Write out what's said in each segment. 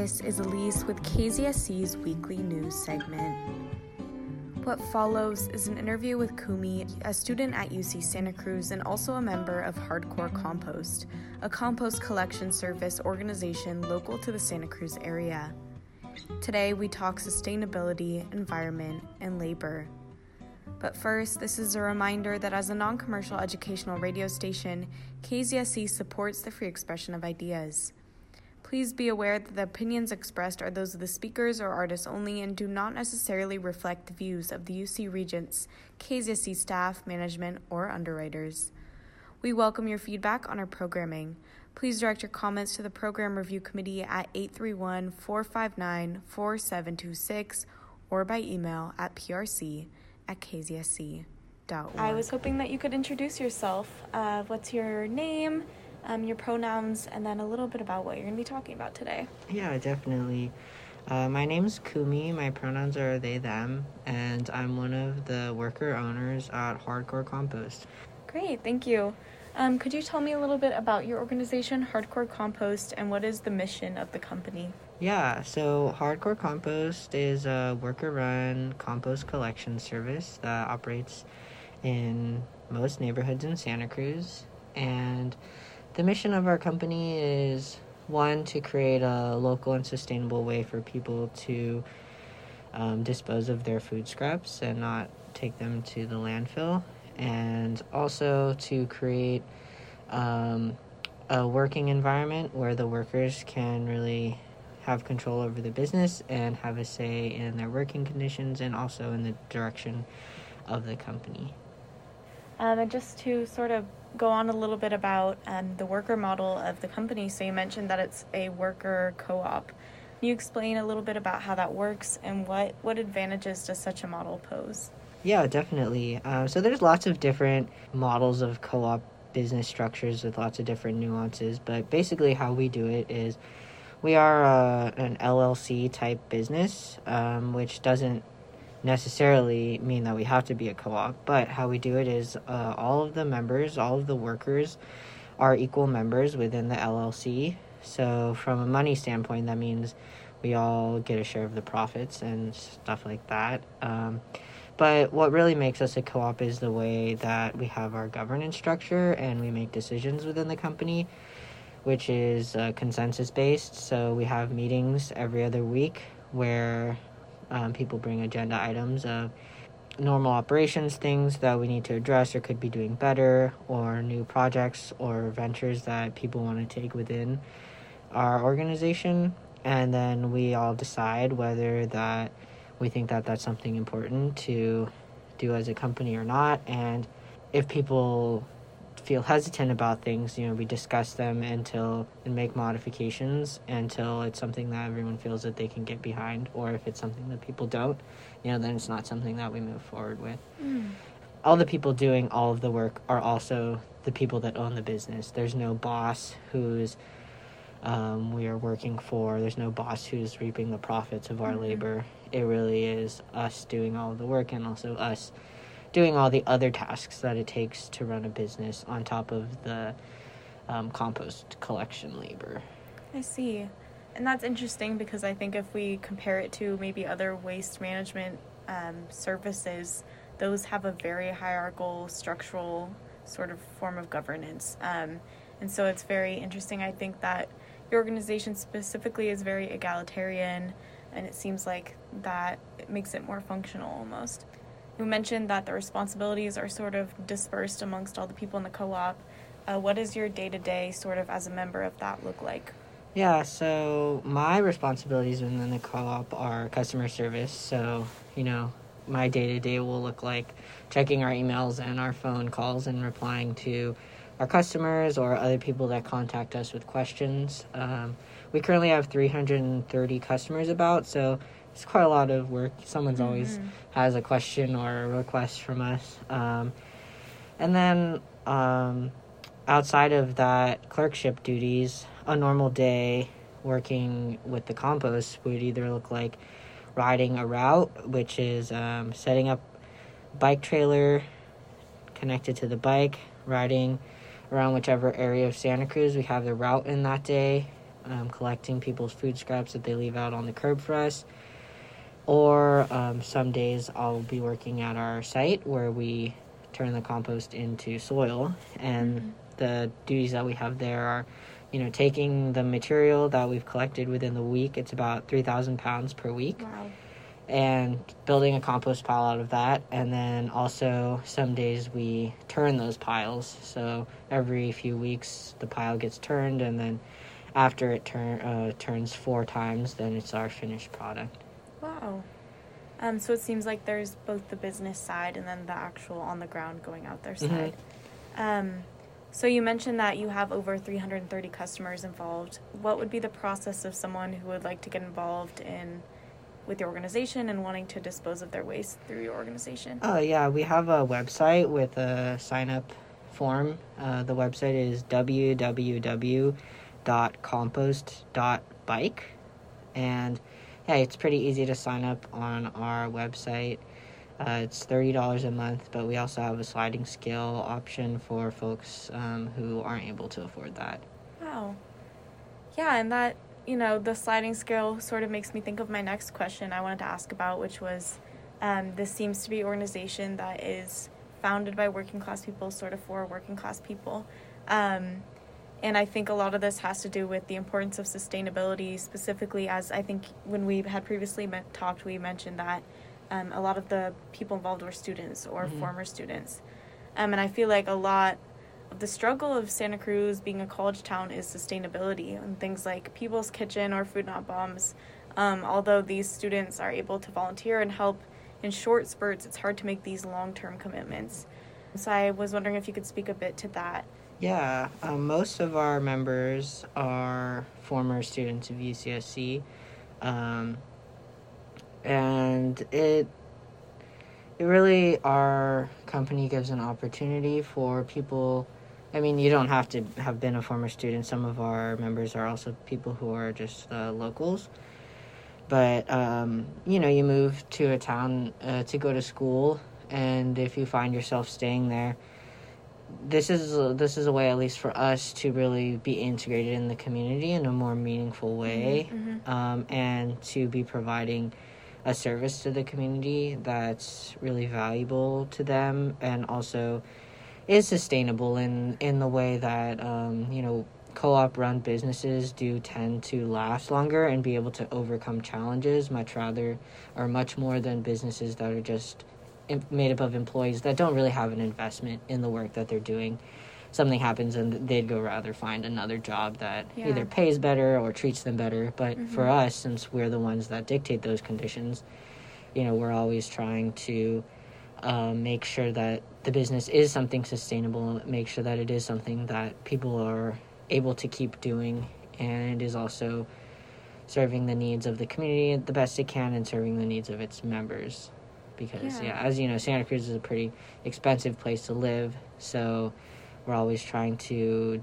This is Elise with KZSC's weekly news segment. What follows is an interview with Kumi, a student at UC Santa Cruz and also a member of Hardcore Compost, a compost collection service organization local to the Santa Cruz area. Today we talk sustainability, environment, and labor. But first, this is a reminder that as a non-commercial educational radio station, KZSC supports the free expression of ideas. Please be aware that the opinions expressed are those of the speakers or artists only and do not necessarily reflect the views of the UC Regents, KZSC staff, management, or underwriters. We welcome your feedback on our programming. Please direct your comments to the Program Review Committee at 831-459-4726 or by email at prc@kzsc.org. I was hoping that you could introduce yourself. What's your name, your pronouns, and then a little bit about what you're going to be talking about today. Yeah, definitely. My name's Kumi. My pronouns are they, them, and I'm one of the worker owners at Hardcore Compost. Great, thank you. Could you tell me a little bit about your organization, Hardcore Compost, and what is the mission of the company? Yeah, so Hardcore Compost is a worker-run compost collection service that operates in most neighborhoods in Santa Cruz. And the mission of our company is, one, to create a local and sustainable way for people to dispose of their food scraps and not take them to the landfill. And also to create a working environment where the workers can really have control over the business and have a say in their working conditions and also in the direction of the company. And just to sort of go on a little bit about the worker model of the company, so you mentioned that it's a worker co-op. Can you explain a little bit about how that works and what advantages does such a model pose? Yeah, definitely. So there's lots of different models of co-op business structures with lots of different nuances, but basically how we do it is we are an LLC type business, which doesn't necessarily mean that we have to be a co-op, but how we do it is all of the members, all of the workers are equal members within the LLC. So from a money standpoint, that means we all get a share of the profits and stuff like that. But what really makes us a co-op is the way that we have our governance structure and we make decisions within the company, which is consensus-based. So we have meetings every other week where people bring agenda items of normal operations, things that we need to address or could be doing better, or new projects or ventures that people want to take within our organization. And then we all decide whether that we think that that's something important to do as a company or not. And if people feel hesitant about things, we discuss them and make modifications until it's something that everyone feels that they can get behind. Or if it's something that people don't, then it's not something that we move forward with. All the people doing all of the work are also the people that own the business. There's no boss who's we are working for. There's no boss who's reaping the profits of our labor. It really is us doing all of the work and also us doing all the other tasks that it takes to run a business on top of the compost collection labor. I see. And that's interesting because I think if we compare it to maybe other waste management services, those have a very hierarchical, structural sort of form of governance. And so it's very interesting. I think that your organization specifically is very egalitarian, and it seems like that it makes it more functional almost. You mentioned that the responsibilities are sort of dispersed amongst all the people in the co-op. What does your day-to-day sort of as a member of that look like? Yeah, so my responsibilities within the co-op are customer service. So, my day-to-day will look like checking our emails and our phone calls and replying to our customers or other people that contact us with questions. We currently have 330 customers so it's quite a lot of work. Someone's always has a question or a request from us. And then outside of that, clerkship duties, a normal day working with the compost would either look like riding a route, which is setting up a bike trailer connected to the bike, riding around whichever area of Santa Cruz we have the route in that day, collecting people's food scraps that they leave out on the curb for us. Or some days I'll be working at our site where we turn the compost into soil. And the duties that we have there are, taking the material that we've collected within the week. It's about 3,000 pounds per week. Wow. And building a compost pile out of that. And then also some days we turn those piles. So every few weeks the pile gets turned, and then after it turns 4 times, then it's our finished product. Wow. So it seems like there's both the business side and then the actual on the ground going out there side. So you mentioned that you have over 330 customers involved. What would be the process of someone who would like to get involved with your organization and wanting to dispose of their waste through your organization? Oh, yeah. We have a website with a sign-up form. The website is www.compost.bike. And, yeah, it's pretty easy to sign up on our website. It's $30 a month, but we also have a sliding scale option for folks who aren't able to afford that. Wow. Yeah, and that, the sliding scale sort of makes me think of my next question I wanted to ask about, which was this seems to be an organization that is founded by working class people, sort of for working class people. And I think a lot of this has to do with the importance of sustainability, specifically as I think when we had previously talked, we mentioned that a lot of the people involved were students or former students. And I feel like a lot of the struggle of Santa Cruz being a college town is sustainability and things like People's Kitchen or Food Not Bombs. Although these students are able to volunteer and help in short spurts, it's hard to make these long-term commitments. So I was wondering if you could speak a bit to that. Yeah, most of our members are former students of UCSC. And it really, our company gives an opportunity for people. I mean, you don't have to have been a former student. Some of our members are also people who are just locals. But, you move to a town to go to school, and if you find yourself staying there, this is a way, at least for us, to really be integrated in the community in a more meaningful way, and to be providing a service to the community that's really valuable to them and also is sustainable in the way that, co-op run businesses do tend to last longer and be able to overcome challenges much more than businesses that are just made up of employees that don't really have an investment in the work that they're doing. Something happens and they'd go rather find another job that either pays better or treats them better. But for us, since we're the ones that dictate those conditions, we're always trying to make sure that the business is something sustainable, make sure that it is something that people are able to keep doing, and it is also serving the needs of the community the best it can and serving the needs of its members. Because, as you know, Santa Cruz is a pretty expensive place to live, so we're always trying to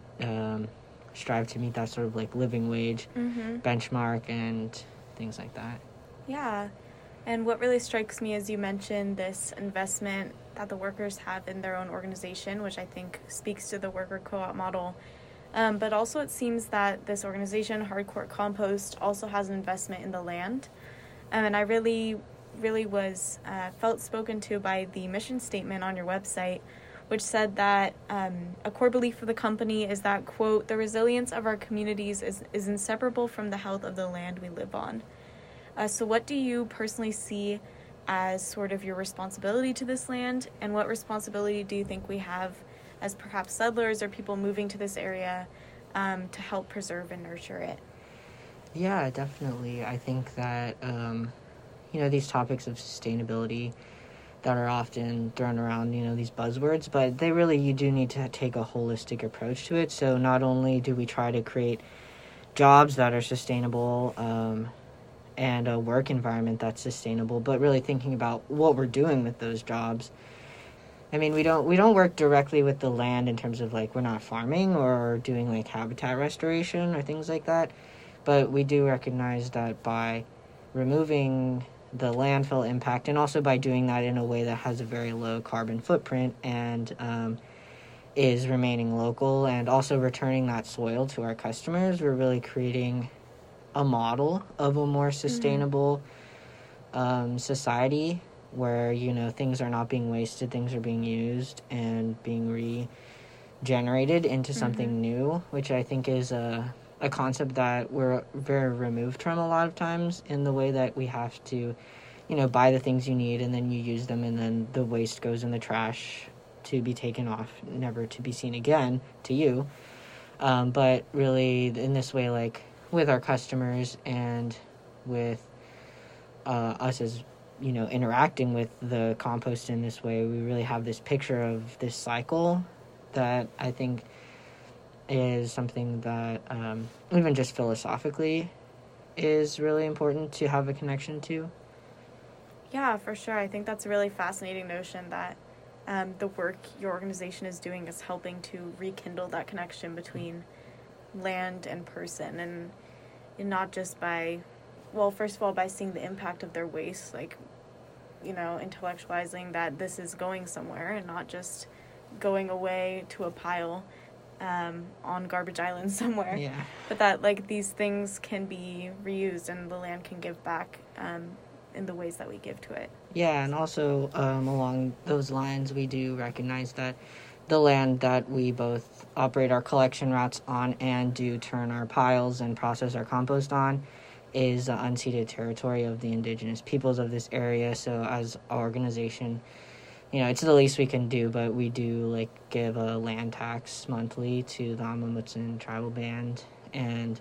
strive to meet that sort of living wage benchmark and things like that. Yeah, and what really strikes me is you mentioned this investment that the workers have in their own organization, which I think speaks to the worker co-op model. But also it seems that this organization, Hardcore Compost, also has an investment in the land. And I really was felt spoken to by the mission statement on your website, which said that a core belief of the company is that, quote, the resilience of our communities is inseparable from the health of the land we live on. So what do you personally see as sort of your responsibility to this land, and what responsibility do you think we have as perhaps settlers or people moving to this area to help preserve and nurture it? Yeah, definitely. I think that, these topics of sustainability that are often thrown around, these buzzwords, but you do need to take a holistic approach to it. So not only do we try to create jobs that are sustainable and a work environment that's sustainable, but really thinking about what we're doing with those jobs. I mean, we don't work directly with the land in terms of we're not farming or doing habitat restoration or things like that, but we do recognize that by removing the landfill impact and also by doing that in a way that has a very low carbon footprint and is remaining local and also returning that soil to our customers. We're really creating a model of a more sustainable society where, you know, things are not being wasted, things are being used and being regenerated into something new, which I think is a concept that we're very removed from a lot of times, in the way that we have to, you know, buy the things you need and then you use them and then the waste goes in the trash to be taken off, never to be seen again to you. But really, in this way, like with our customers and with us as, you know, interacting with the compost in this way, we really have this picture of this cycle that I think is something that even just philosophically is really important to have a connection to. Yeah, for sure. I think that's a really fascinating notion that the work your organization is doing is helping to rekindle that connection between land and person, and not just by, well, first of all, by seeing the impact of their waste, like, you know, intellectualizing that this is going somewhere and not just going away to a pile on Garbage Island somewhere. Yeah. But that, like, these things can be reused and the land can give back in the ways that we give to it. Yeah, and also along those lines, we do recognize that the land that we both operate our collection routes on and do turn our piles and process our compost on is the unceded territory of the indigenous peoples of this area. So as our organization, you know, it's the least we can do, but we do, like, give a land tax monthly to the Amah Mutsun tribal band, and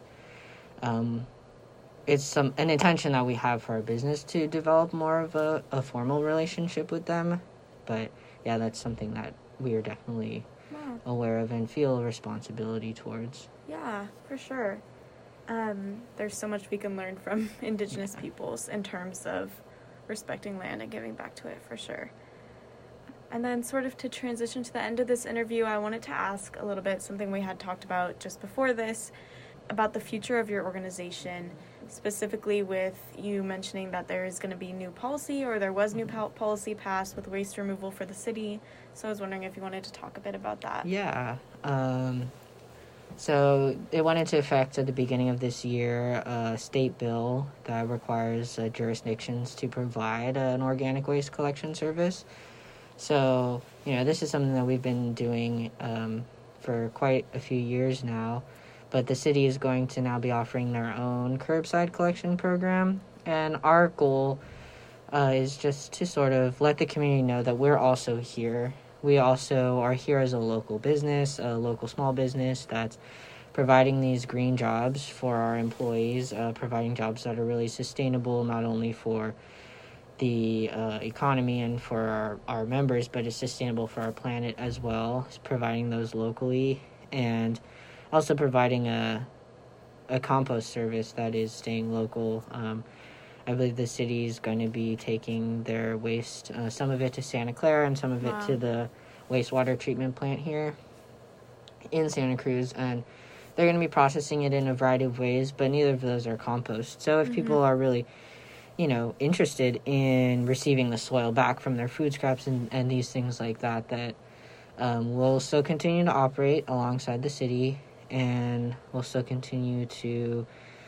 it's an intention that we have for our business to develop more of a formal relationship with them. But yeah, that's something that we are definitely aware of and feel a responsibility towards. Yeah, for sure. There's so much we can learn from indigenous peoples in terms of respecting land and giving back to it, for sure. And then sort of to transition to the end of this interview, I wanted to ask a little bit something we had talked about just before this, about the future of your organization, specifically with you mentioning that there is going to be new policy, or there was new policy passed with waste removal for the city. So I was wondering if you wanted to talk a bit about that. Yeah. So it went into effect at the beginning of this year, a state bill that requires jurisdictions to provide an organic waste collection service. So, you know, this is something that we've been doing for quite a few years now, but the city is going to now be offering their own curbside collection program, and our goal is just to sort of let the community know that we're also here. We also are here as a local business, a local small business that's providing these green jobs for our employees, providing jobs that are really sustainable, not only for the economy and for our members, but it's sustainable for our planet as well. It's providing those locally, and also providing a compost service that is staying local. I believe the city is going to be taking their waste, some of it to Santa Clara and some of it to the wastewater treatment plant here in Santa Cruz, and they're going to be processing it in a variety of ways, but neither of those are compost. So if people are really, you know, interested in receiving the soil back from their food scraps and these things like that, that we'll still continue to operate alongside the city, and we'll still continue to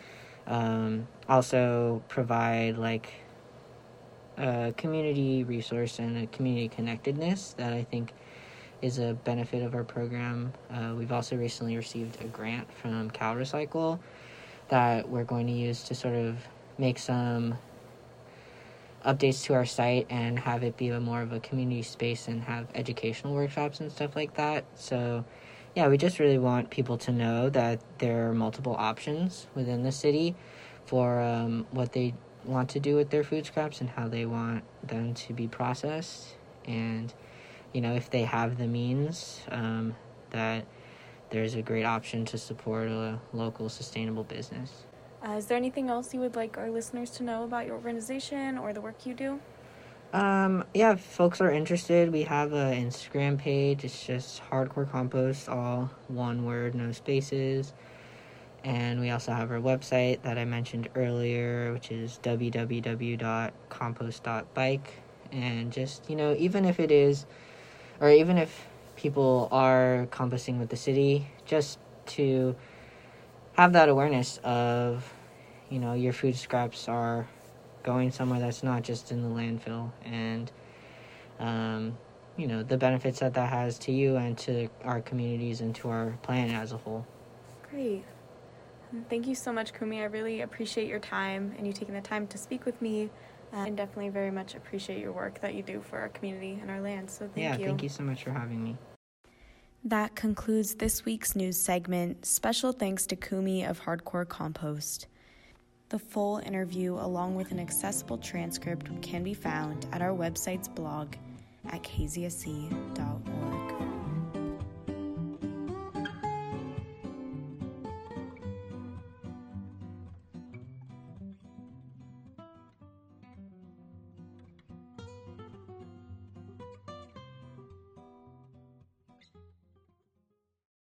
also provide, like, a community resource and a community connectedness that I think is a benefit of our program. We've also recently received a grant from CalRecycle that we're going to use to sort of make some updates to our site and have it be more of a community space and have educational workshops and stuff like that. So yeah, we just really want people to know that there are multiple options within the city for what they want to do with their food scraps and how they want them to be processed. And, you know, if they have the means, that there's a great option to support a local sustainable business. Is there anything else you would like our listeners to know about your organization or the work you do? Yeah, if folks are interested, we have an Instagram page. It's just Hardcore Compost, all one word, no spaces. And we also have our website that I mentioned earlier, which is www.compost.bike. And just, you know, even if people are composting with the city, just to have that awareness of, your food scraps are going somewhere that's not just in the landfill, and the benefits that has to you and to our communities and to our planet as a whole. Great. Thank you so much, Kumi. I really appreciate your time and you taking the time to speak with me, and definitely very much appreciate your work that you do for our community and our land. So thank you. Yeah, thank you so much for having me. That concludes this week's news segment. Special thanks to Kumi of Hardcore Compost. The full interview, along with an accessible transcript, can be found at our website's blog at kzsc.org.